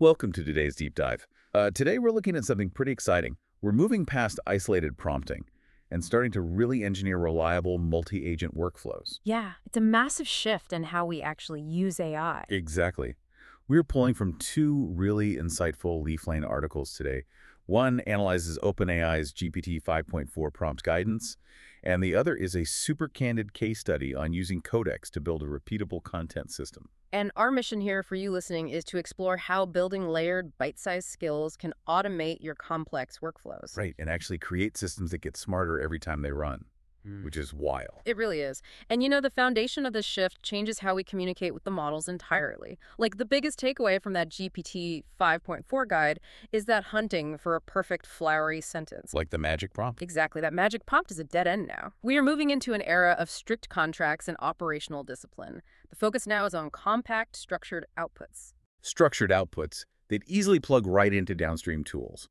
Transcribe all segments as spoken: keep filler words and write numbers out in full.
Welcome to today's deep dive. Uh, today we're looking at something pretty exciting. We're moving past isolated prompting and starting to really engineer reliable multi-agent workflows. Yeah, it's a massive shift in how we actually use A I. Exactly. We're pulling from two really insightful LeafLane articles today. One analyzes OpenAI's G P T five point four prompt guidance, and the other is a super candid case study on using Codex to build a repeatable content system. And our mission here for you listening is to explore how building layered, bite-sized skills can automate your complex workflows. Right, and actually create systems that get smarter every time they run, which is wild. It really is. And you know, the foundation of this shift changes how we communicate with the models entirely. Like, the biggest takeaway from that G P T five point four guide is that hunting for a perfect flowery sentence. Like the magic prompt. Exactly. That magic prompt is a dead end now. We are moving into an era of strict contracts and operational discipline. The focus now is on compact, structured outputs. Structured outputs that easily plug right into downstream tools.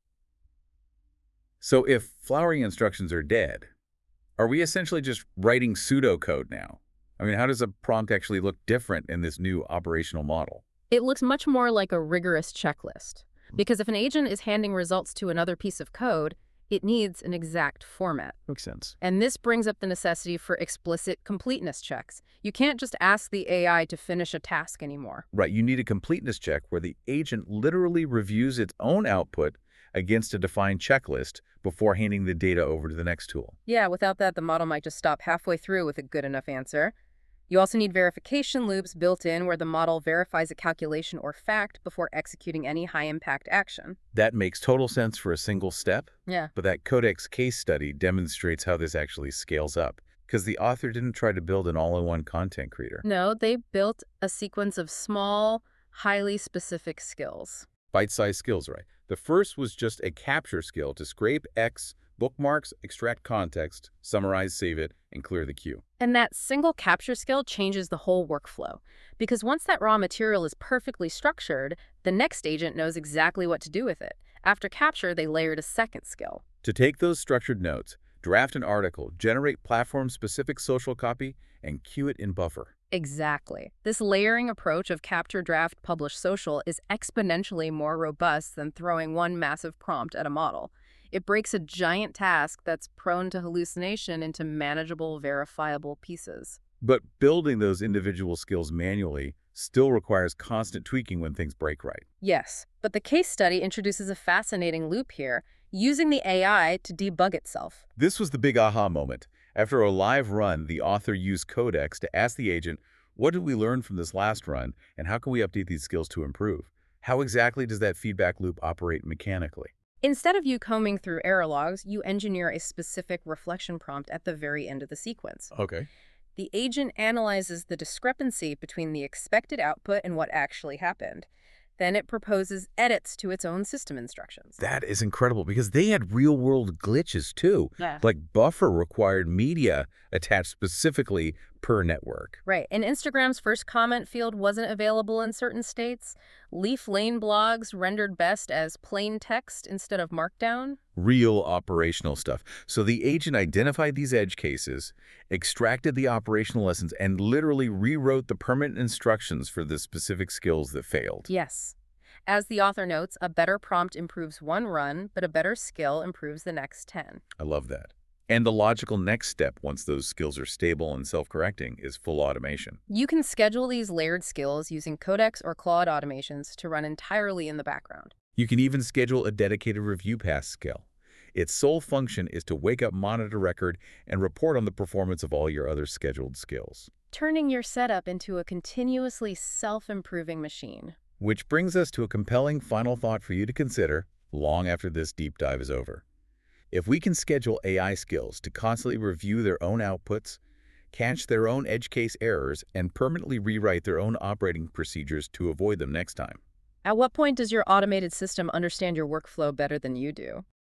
So if flowering instructions are dead, are we essentially just writing pseudocode now? I mean, how does a prompt actually look different in this new operational model? It looks much more like a rigorous checklist. Because if an agent is handing results to another piece of code, it needs an exact format. Makes sense. And this brings up the necessity for explicit completeness checks. You can't just ask the A I to finish a task anymore. Right, you need a completeness check where the agent literally reviews its own output against a defined checklist before handing the data over to the next tool. Yeah, without that, the model might just stop halfway through with a good enough answer. You also need verification loops built in where the model verifies a calculation or fact before executing any high-impact action. That makes total sense for a single step, Yeah. but that Codex case study demonstrates how this actually scales up, because the author didn't try to build an all-in-one content creator. No, they built a sequence of small, highly specific skills. Bite-sized skills, right? The first was just a capture skill to scrape X, bookmarks, extract context, summarize, save it, and clear the queue. And that single capture skill changes the whole workflow. Because once that raw material is perfectly structured, the next agent knows exactly what to do with it. After capture, they layered a second skill. To take those structured notes, draft an article, generate platform-specific social copy, and queue it in Buffer. Exactly. This layering approach of capture, draft, publish, social is exponentially more robust than throwing one massive prompt at a model. It breaks a giant task that's prone to hallucination into manageable, verifiable pieces. But building those individual skills manually still requires constant tweaking when things break right. Yes, but the case study introduces a fascinating loop here, using the A I to debug itself. This was the big aha moment. After a live run, the author used Codex to ask the agent, what did we learn from this last run, and how can we update these skills to improve? How exactly does that feedback loop operate mechanically? Instead of you combing through error logs, you engineer a specific reflection prompt at the very end of the sequence. Okay. The agent analyzes the discrepancy between the expected output and what actually happened. Then it proposes edits to its own system instructions. That is incredible because they had real-world glitches too. Yeah. Like Buffer required media attached specifically per network. Right, and Instagram's first comment field wasn't available in certain states. LeafLane blogs rendered best as plain text instead of markdown. Real operational stuff. So the agent identified these edge cases, extracted the operational lessons, and literally rewrote the permanent instructions for the specific skills that failed. Yes. As the author notes, a better prompt improves one run, but a better skill improves the next ten. I love that. And the logical next step, once those skills are stable and self-correcting, is full automation. You can schedule these layered skills using Codex or Claude automations to run entirely in the background. You can even schedule a dedicated review pass skill. Its sole function is to wake up, monitor record, and report on the performance of all your other scheduled skills. Turning your setup into a continuously self-improving machine. Which brings us to a compelling final thought for you to consider long after this deep dive is over. If we can schedule A I skills to constantly review their own outputs, catch their own edge case errors, and permanently rewrite their own operating procedures to avoid them next time. At what point does your automated system understand your workflow better than you do?